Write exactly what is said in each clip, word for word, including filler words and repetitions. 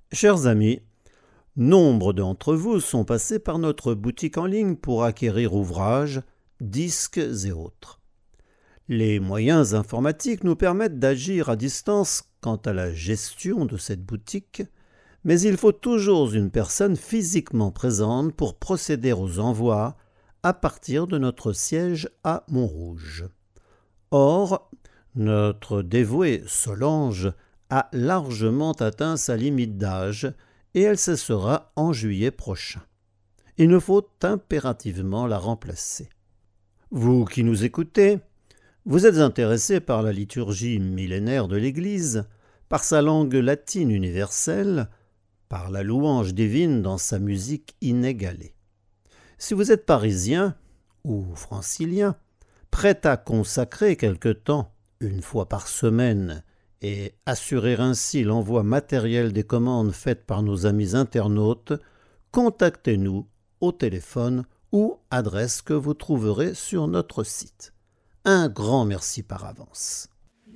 Chers amis, nombre d'entre vous sont passés par notre boutique en ligne pour acquérir ouvrages, disques et autres. Les moyens informatiques nous permettent d'agir à distance quant à la gestion de cette boutique, mais il faut toujours une personne physiquement présente pour procéder aux envois à partir de notre siège à Montrouge. Or, notre dévouée Solange a largement atteint sa limite d'âge et elle cessera en juillet prochain. Il nous faut impérativement la remplacer. Vous qui nous écoutez, vous êtes intéressés par la liturgie millénaire de l'Église, par sa langue latine universelle, par la louange divine dans sa musique inégalée. Si vous êtes parisien ou francilien, prêt à consacrer quelque temps, une fois par semaine, et assurer ainsi l'envoi matériel des commandes faites par nos amis internautes, contactez-nous au téléphone ou adresse que vous trouverez sur notre site. Un grand merci par avance.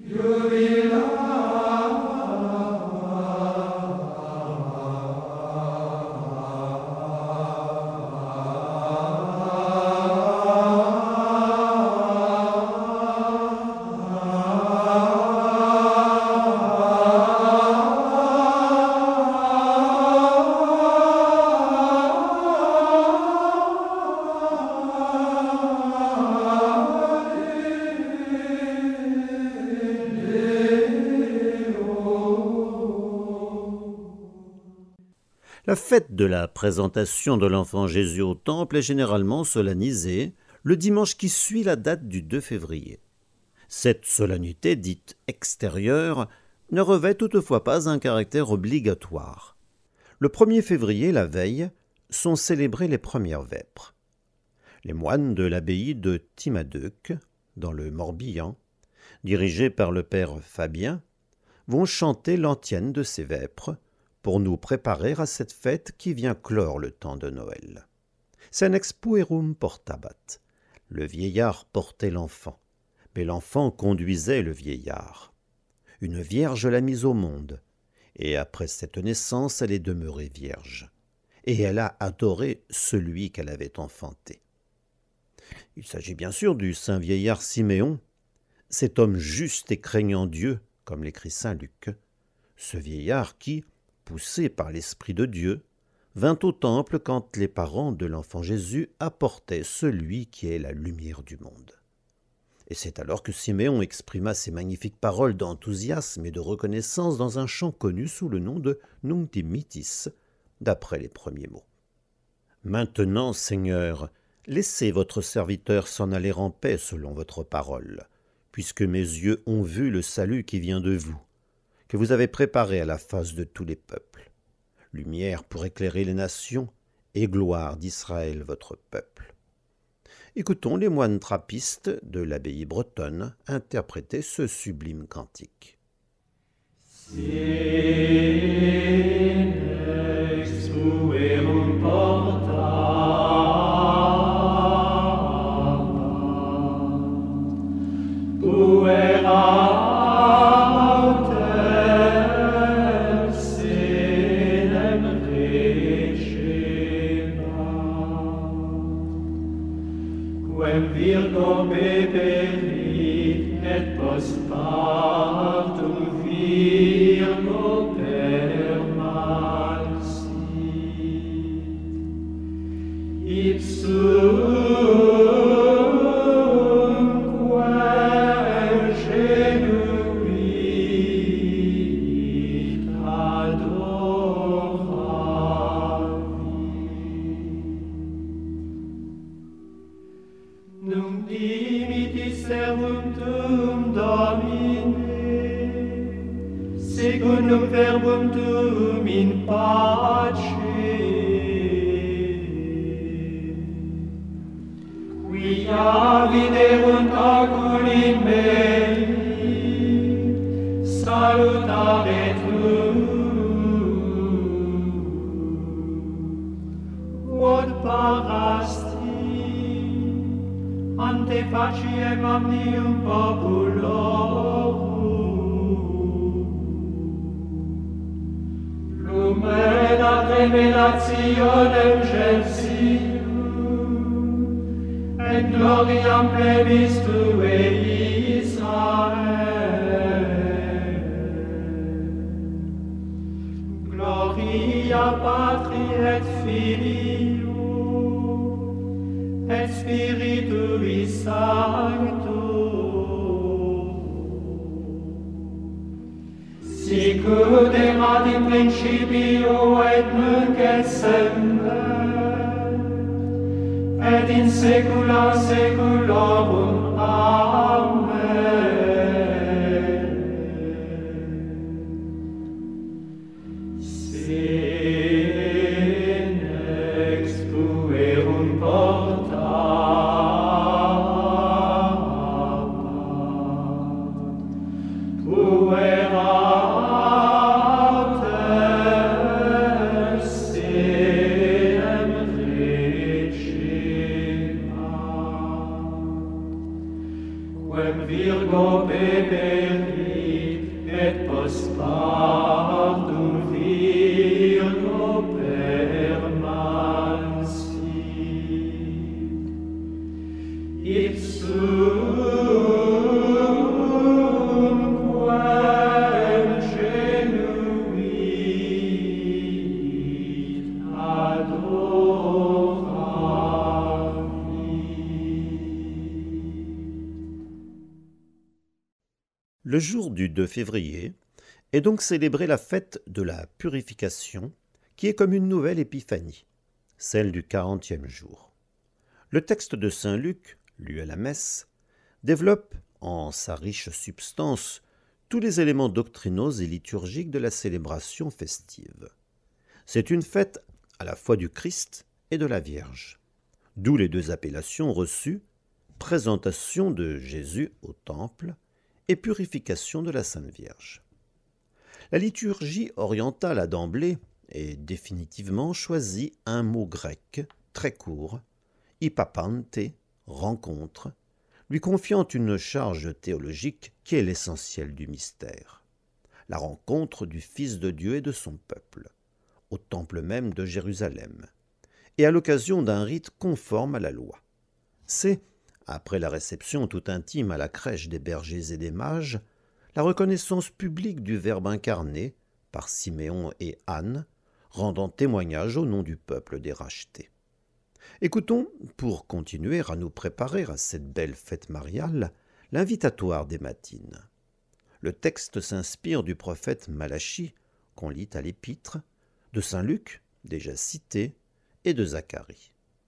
La fête de la présentation de l'enfant Jésus au temple est généralement solennisée le dimanche qui suit la date du deux février. Cette solennité dite extérieure ne revêt toutefois pas un caractère obligatoire. Le premier février, la veille, sont célébrées les premières vêpres. Les moines de l'abbaye de Timadeuc, dans le Morbihan, dirigés par le père Fabien, vont chanter l'antienne de ces vêpres, pour nous préparer à cette fête qui vient clore le temps de Noël. Senex puerum portabat. Le vieillard portait l'enfant, mais l'enfant conduisait le vieillard. Une vierge l'a mise au monde, et après cette naissance, elle est demeurée vierge, et elle a adoré celui qu'elle avait enfanté. Il s'agit bien sûr du saint vieillard Siméon, cet homme juste et craignant Dieu, comme l'écrit saint Luc, ce vieillard qui, poussé par l'Esprit de Dieu, vint au temple quand les parents de l'enfant Jésus apportaient celui qui est la lumière du monde. Et c'est alors que Siméon exprima ces magnifiques paroles d'enthousiasme et de reconnaissance dans un chant connu sous le nom de Nunc dimittis, d'après les premiers mots. Maintenant, Seigneur, laissez votre serviteur s'en aller en paix selon votre parole, puisque mes yeux ont vu le salut qui vient de vous, que vous avez préparé à la face de tous les peuples, lumière pour éclairer les nations et gloire d'Israël votre peuple. Écoutons les moines trappistes de l'abbaye bretonne interpréter ce sublime cantique. Senex puerum portabat, puera Virgo me perit et post partum Virgo permansit. Ipsum quae genuit adoravi. Nunc dimittis servum tuum, Domine, secundum verbum tuum in pace, quia viderunt oculi mei, salutare tuum, quod parasti ante faciem omnium populorum. Lumen ad revelationem Gentium, et gloriam plebis Tue Israel. Gloria Patri et Filio, et Spiritui Sancto, sicut erat in principio et nunc et semper, et in saecula saeculorum. Amen. Senex puerum porta puera Virgo peperit et post partum Virgo permansit. Ipsum quem genuit adoravi. Le jour du deux février est donc célébrée la fête de la purification, qui est comme une nouvelle épiphanie, celle du quarantième jour. Le texte de saint Luc, lu à la messe, développe, en sa riche substance, tous les éléments doctrinaux et liturgiques de la célébration festive. C'est une fête à la fois du Christ et de la Vierge, d'où les deux appellations reçues, présentation de Jésus au temple et purification de la Sainte Vierge. La liturgie orientale a d'emblée et définitivement choisi un mot grec très court, hypapante, rencontre, lui confiant une charge théologique qui est l'essentiel du mystère. La rencontre du Fils de Dieu et de son peuple, au temple même de Jérusalem, et à l'occasion d'un rite conforme à la loi. C'est, après la réception tout intime à la crèche des bergers et des mages, la reconnaissance publique du Verbe incarné par Siméon et Anne, rendant témoignage au nom du peuple des rachetés. Écoutons, pour continuer à nous préparer à cette belle fête mariale, l'invitatoire des matines. Le texte s'inspire du prophète Malachie, qu'on lit à l'épître, de saint Luc, déjà cité, et de Zacharie.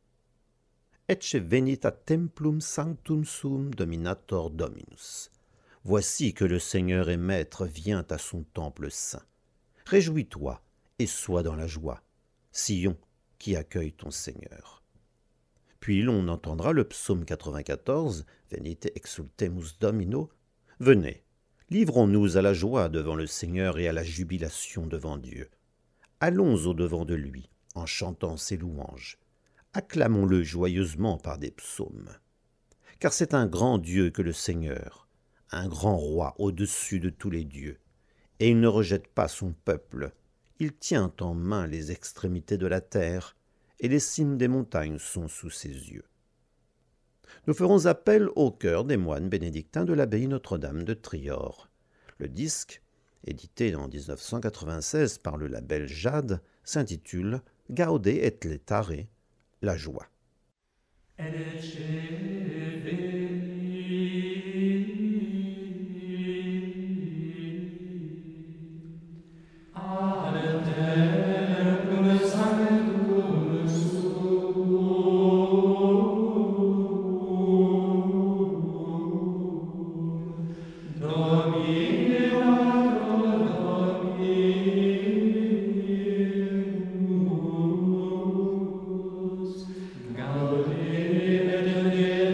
Ecce venit a templum sanctum sum dominator dominus. Voici que le Seigneur et Maître vient à son temple saint. Réjouis-toi et sois dans la joie, Sion qui accueille ton Seigneur. Puis l'on entendra le psaume quatre-vingt-quatorze, Venite exultemus Domino. Venez, livrons-nous à la joie devant le Seigneur et à la jubilation devant Dieu. Allons au-devant de lui en chantant ses louanges. Acclamons-le joyeusement par des psaumes. Car c'est un grand Dieu que le Seigneur, un grand roi au-dessus de tous les dieux, et il ne rejette pas son peuple. Il tient en main les extrémités de la terre, et les cimes des montagnes sont sous ses yeux. Nous ferons appel au chœur des moines bénédictins de l'abbaye Notre-Dame de Trior. Le disque, édité en dix-neuf cent quatre-vingt-seize par le label Jade, s'intitule « Gaude et Letare », la joie. Gaude et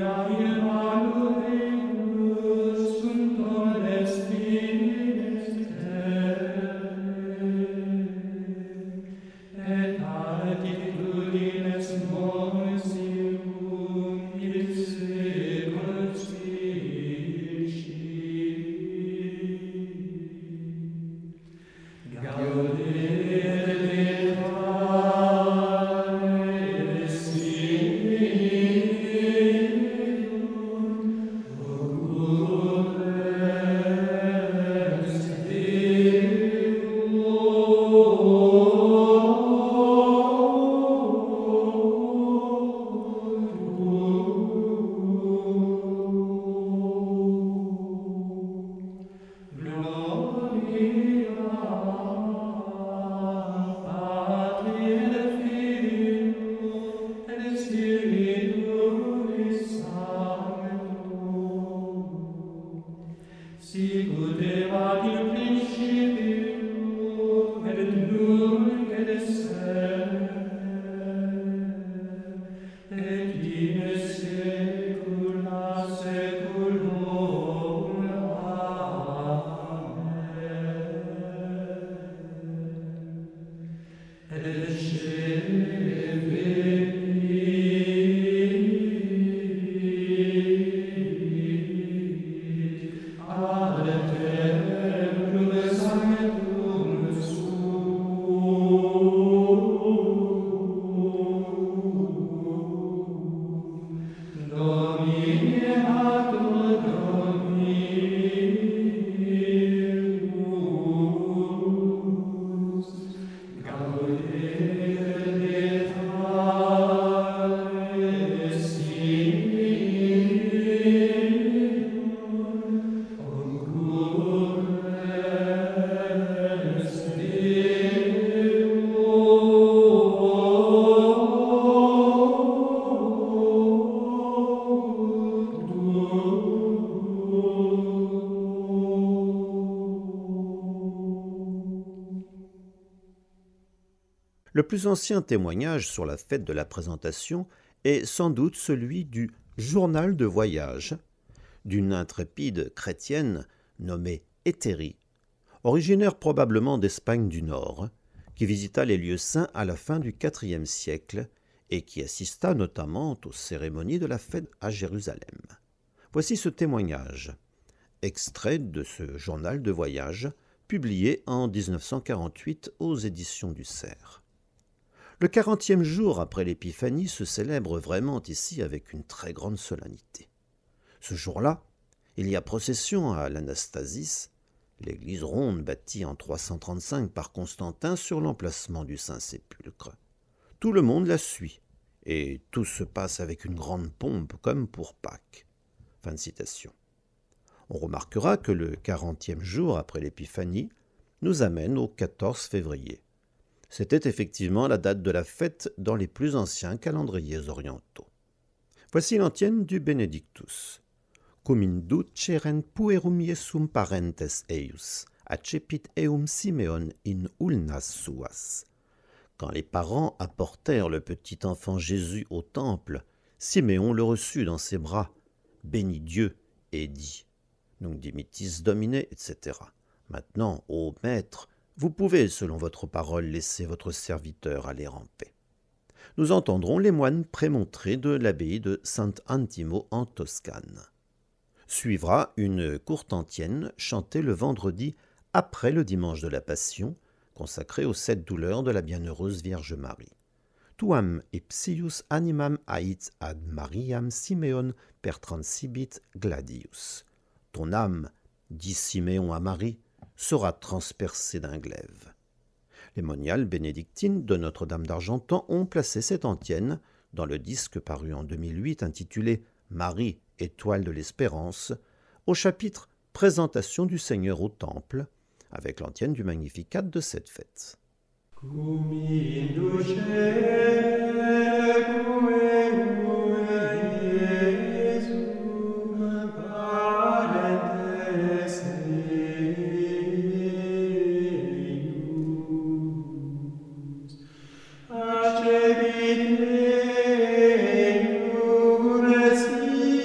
Le plus ancien témoignage sur la fête de la Présentation est sans doute celui du « Journal de voyage » d'une intrépide chrétienne nommée Héthérie, originaire probablement d'Espagne du Nord, qui visita les lieux saints à la fin du quatrième siècle et qui assista notamment aux cérémonies de la fête à Jérusalem. Voici ce témoignage, extrait de ce journal de voyage publié en dix-neuf cent quarante-huit aux éditions du Cerf. Le quarantième jour après l'Épiphanie se célèbre vraiment ici avec une très grande solennité. Ce jour-là, il y a procession à l'Anastasis, l'église ronde bâtie en trois cent trente-cinq par Constantin sur l'emplacement du Saint-Sépulcre. Tout le monde la suit, et tout se passe avec une grande pompe comme pour Pâques. Fin de citation. On remarquera que le quarantième jour après l'Épiphanie nous amène au quatorze février. C'était effectivement la date de la fête dans les plus anciens calendriers orientaux. Voici l'antienne du Benedictus. Cum induceren puerum Iesum parentes eius, accepit eum Simeon in ulnas suas. Quand les parents apportèrent le petit enfant Jésus au temple, Siméon le reçut dans ses bras, bénit Dieu et dit « Nunc dimittis Domine, et cetera. Maintenant, ô Maître, vous pouvez, selon votre parole, laisser votre serviteur aller en paix. » Nous entendrons les moines prémontrés de l'abbaye de Sant'Antimo en Toscane. Suivra une courte antienne chantée le vendredi après le dimanche de la Passion, consacrée aux sept douleurs de la bienheureuse Vierge Marie. Tuam ipsius animam ait ad Mariam Simeon per transibit gladius. Ton âme, dit Siméon à Marie, sera transpercée d'un glaive. Les moniales bénédictines de Notre-Dame d'Argentan ont placé cette antienne dans le disque paru en deux mille huit intitulé « Marie, étoile de l'espérance » au chapitre « Présentation du Seigneur au Temple » avec l'antienne du Magnificat de cette fête. Accepite eius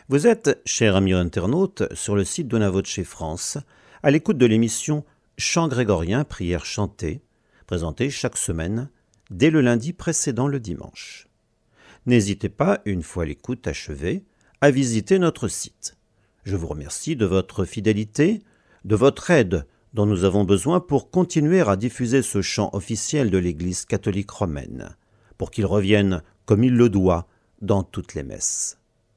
Vous êtes, chers amis internautes, sur le site Dona Voce France, à l'écoute de l'émission Chant grégorien, prière chantée, présentée chaque semaine, dès le lundi précédant le dimanche. N'hésitez pas, une fois l'écoute achevée, à visiter notre site. Je vous remercie de votre fidélité, de votre aide dont nous avons besoin pour continuer à diffuser ce chant officiel de l'Église catholique romaine, pour qu'il revienne comme il le doit dans toutes les messes.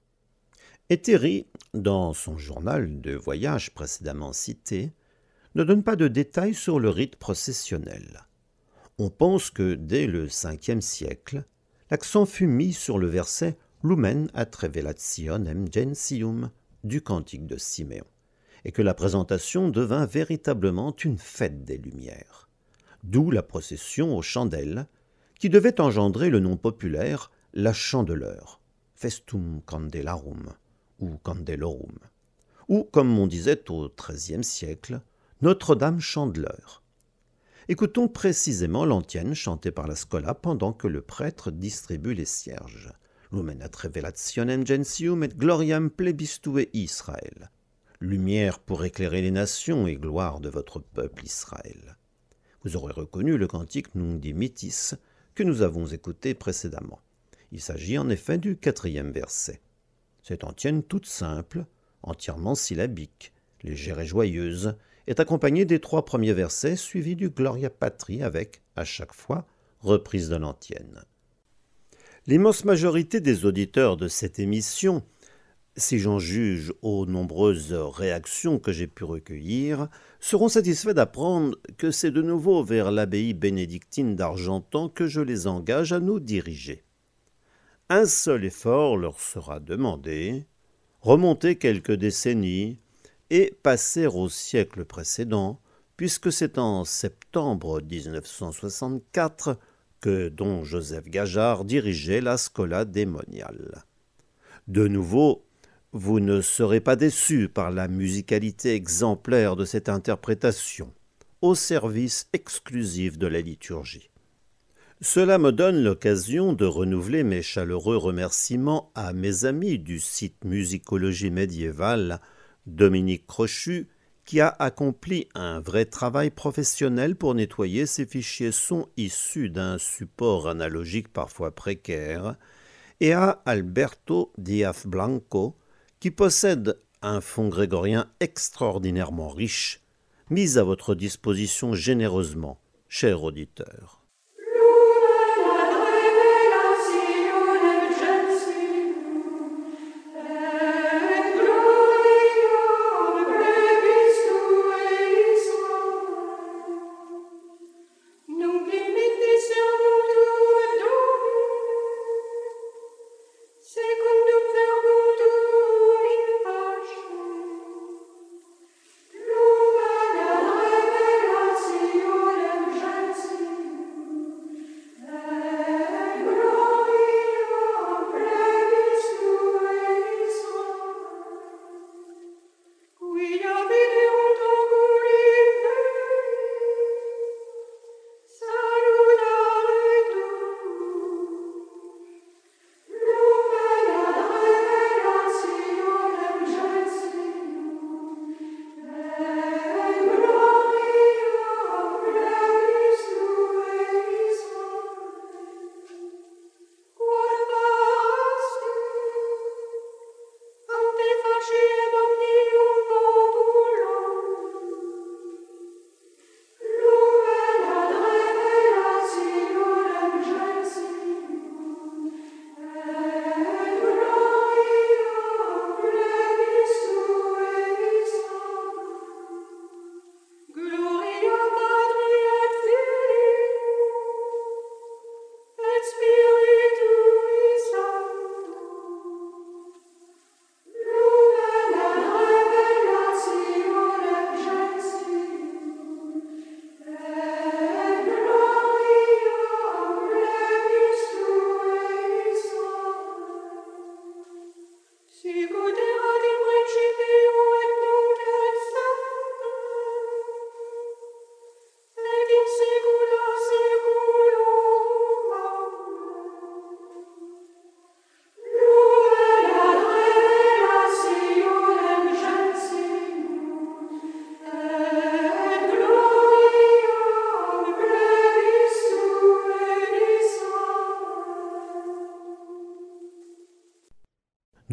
Héthérie, dans son journal de voyage précédemment cité, ne donne pas de détails sur le rite processionnel. On pense que dès le cinquième siècle, l'accent fut mis sur le verset « Lumen ad revelationem gentium » du cantique de Siméon, et que la présentation devint véritablement une fête des Lumières. D'où la procession aux chandelles, qui devait engendrer le nom populaire « la chandeleur » festum candelarum ou candelorum, ou comme on disait au treizième siècle, Notre-Dame chandeleur. Écoutons précisément l'antienne chantée par la Schola pendant que le prêtre distribue les cierges. Lumen ad revelationem gentium et gloriam plebistue Israël. Lumière pour éclairer les nations et gloire de votre peuple Israël. Vous aurez reconnu le cantique Nunc dimittis que nous avons écouté précédemment. Il s'agit en effet du quatrième verset. Cette antienne toute simple, entièrement syllabique, légère et joyeuse, est accompagnée des trois premiers versets suivis du Gloria Patri avec, à chaque fois, reprise de l'antienne. L'immense majorité des auditeurs de cette émission, si j'en juge aux nombreuses réactions que j'ai pu recueillir, seront satisfaits d'apprendre que c'est de nouveau vers l'abbaye bénédictine d'Argentan que je les engage à nous diriger. Un seul effort leur sera demandé, remonter quelques décennies et passer au siècle précédent, puisque c'est en septembre dix-neuf cent soixante-quatre que don Joseph Gajard dirigeait la Schola démoniale. De nouveau, vous ne serez pas déçus par la musicalité exemplaire de cette interprétation, au service exclusif de la liturgie. Cela me donne l'occasion de renouveler mes chaleureux remerciements à mes amis du site Musicologie médiévale, Dominique Crochu, qui a accompli un vrai travail professionnel pour nettoyer ces fichiers sons issus d'un support analogique parfois précaire, et à Alberto Diaz Blanco, qui possède un fonds grégorien extraordinairement riche, mis à votre disposition généreusement, cher auditeur.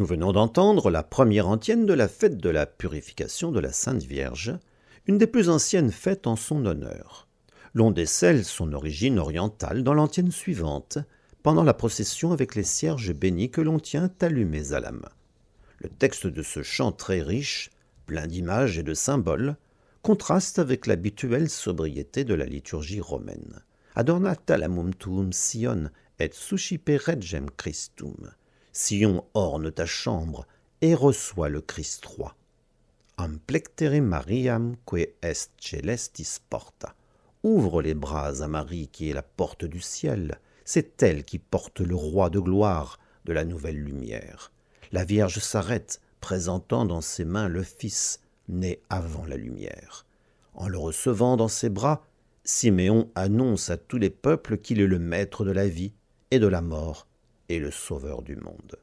Nous venons d'entendre la première antienne de la fête de la purification de la Sainte Vierge, une des plus anciennes fêtes en son honneur. L'on décèle son origine orientale dans l'antienne suivante, pendant la procession avec les cierges bénis que l'on tient allumés à la main. Le texte de ce chant très riche, plein d'images et de symboles, contraste avec l'habituelle sobriété de la liturgie romaine. Adorna talamum tuum Sion et suscipe regem Christum. Sion orne ta chambre et reçoit le Christ roi. Amplectere Mariam que est celestis porta. Ouvre les bras à Marie qui est la porte du ciel. C'est elle qui porte le roi de gloire de la nouvelle lumière. La Vierge s'arrête, présentant dans ses mains le Fils, né avant la lumière. En le recevant dans ses bras, Siméon annonce à tous les peuples qu'il est le maître de la vie et de la mort et le sauveur du monde.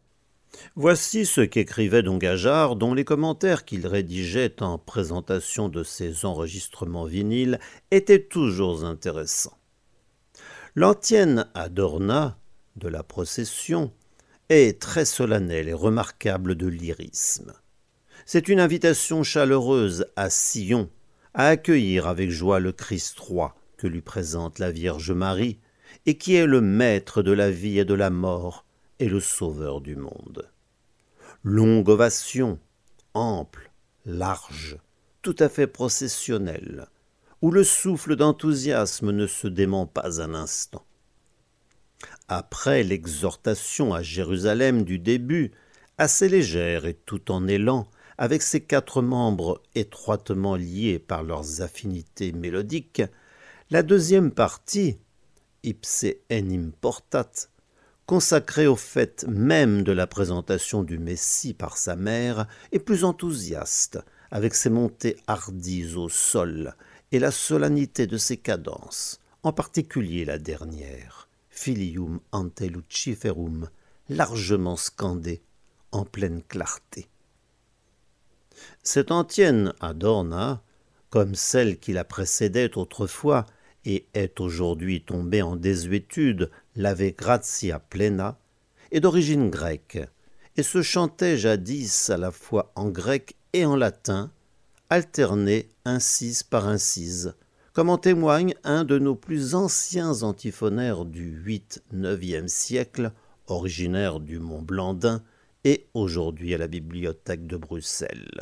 Voici ce qu'écrivait Don Gageard, dont les commentaires qu'il rédigeait en présentation de ses enregistrements vinyles étaient toujours intéressants. L'antienne Adorna de la procession est très solennelle et remarquable de lyrisme. C'est une invitation chaleureuse à Sion à accueillir avec joie le Christ roi que lui présente la Vierge Marie et qui est le maître de la vie et de la mort et le sauveur du monde. Longue ovation, ample, large, tout à fait processionnelle, où le souffle d'enthousiasme ne se dément pas un instant. Après l'exhortation à Jérusalem du début, assez légère et tout en élan, avec ses quatre membres étroitement liés par leurs affinités mélodiques, la deuxième partie, Ipse enim portat, consacrée au fait même de la présentation du Messie par sa mère, est plus enthousiaste, avec ses montées hardies au sol et la solennité de ses cadences, en particulier la dernière, Filium ante Luciferum, largement scandée, en pleine clarté. Cette antienne Adorna, comme celle qui la précédait autrefois et est aujourd'hui tombée en désuétude, l'Ave Gratia plena, est d'origine grecque et se chantait jadis à la fois en grec et en latin, alterné incise par incise, comme en témoigne un de nos plus anciens antiphonaires du huit-neuvième siècle, originaire du Mont Blandin et aujourd'hui à la bibliothèque de Bruxelles.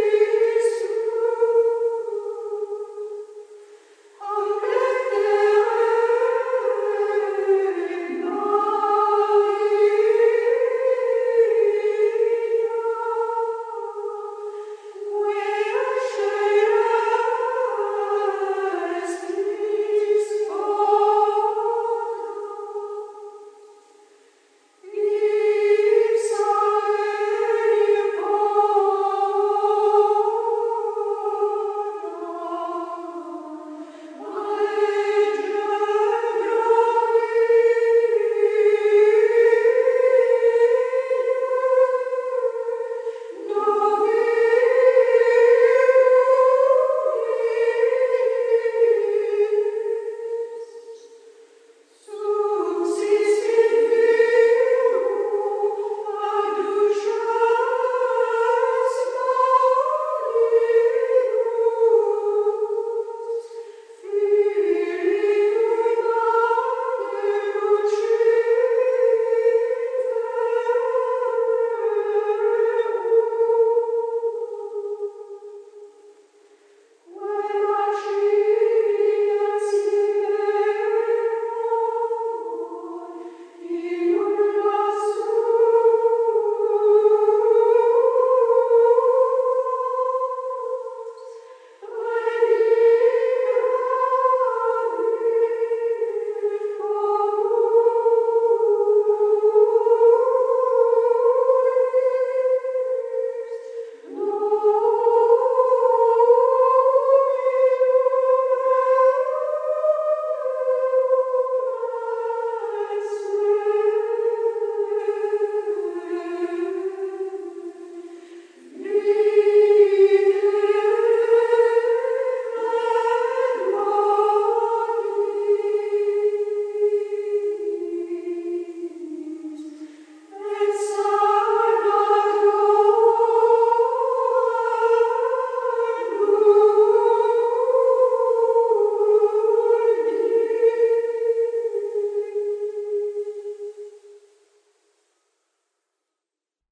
Complete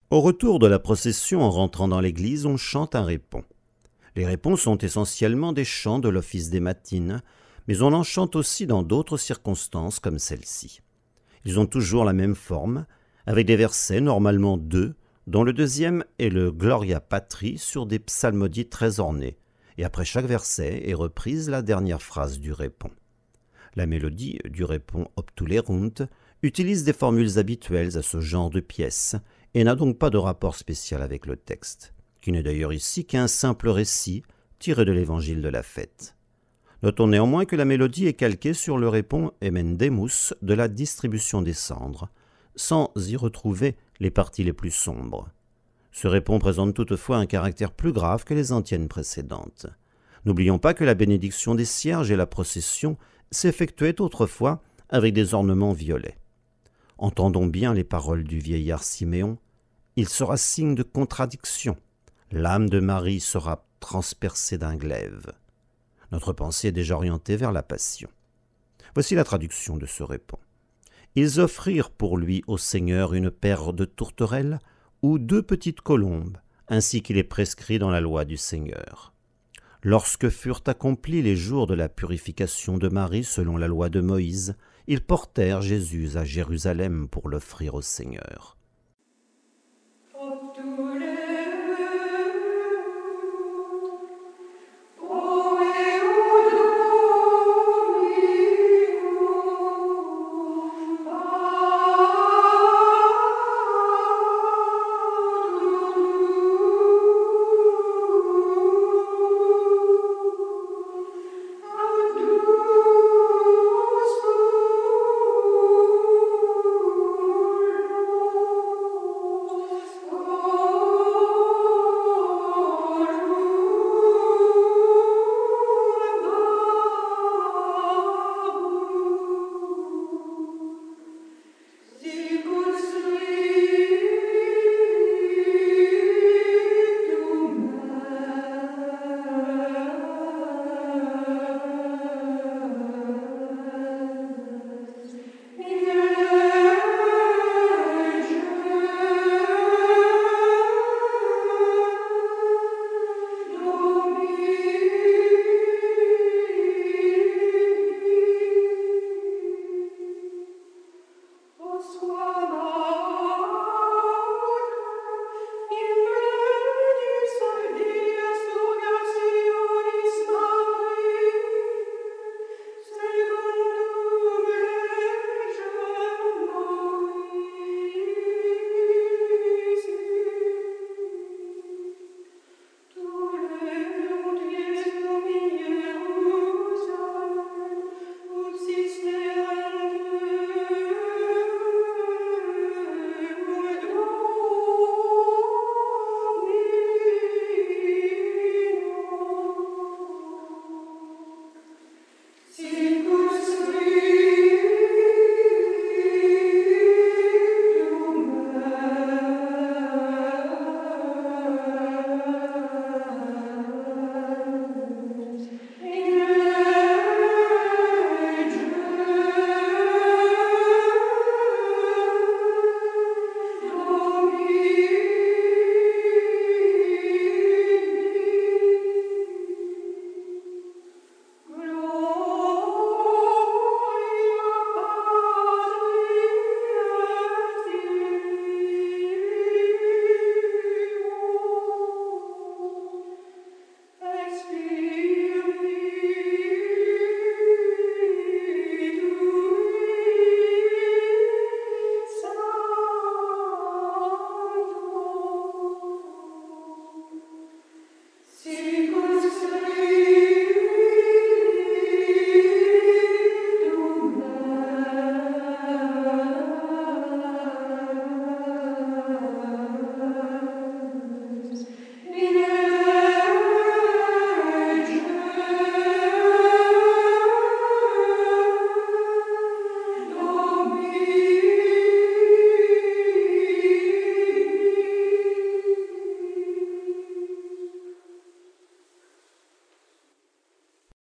Au retour de la procession, en rentrant dans l'église, on chante un répon. Les répons sont essentiellement des chants de l'office des matines, mais on en chante aussi dans d'autres circonstances comme celle-ci. Ils ont toujours la même forme, avec des versets, normalement deux, dont le deuxième est le Gloria Patri sur des psalmodies très ornées, et après chaque verset est reprise la dernière phrase du répon. La mélodie du répon Obtulerunt utilise des formules habituelles à ce genre de pièce, et n'a donc pas de rapport spécial avec le texte, qui n'est d'ailleurs ici qu'un simple récit tiré de l'évangile de la fête. Notons néanmoins que la mélodie est calquée sur le répon Emendemus de la distribution des cendres, sans y retrouver les parties les plus sombres. Ce répon présente toutefois un caractère plus grave que les antiennes précédentes. N'oublions pas que la bénédiction des cierges et la procession s'effectuaient autrefois avec des ornements violets. Entendons bien les paroles du vieillard Siméon. Il sera signe de contradiction. L'âme de Marie sera transpercée d'un glaive. Notre pensée est déjà orientée vers la passion. Voici la traduction de ce répon. Ils offrirent pour lui au Seigneur une paire de tourterelles ou deux petites colombes, ainsi qu'il est prescrit dans la loi du Seigneur. Lorsque furent accomplis les jours de la purification de Marie selon la loi de Moïse, ils portèrent Jésus à Jérusalem pour l'offrir au Seigneur.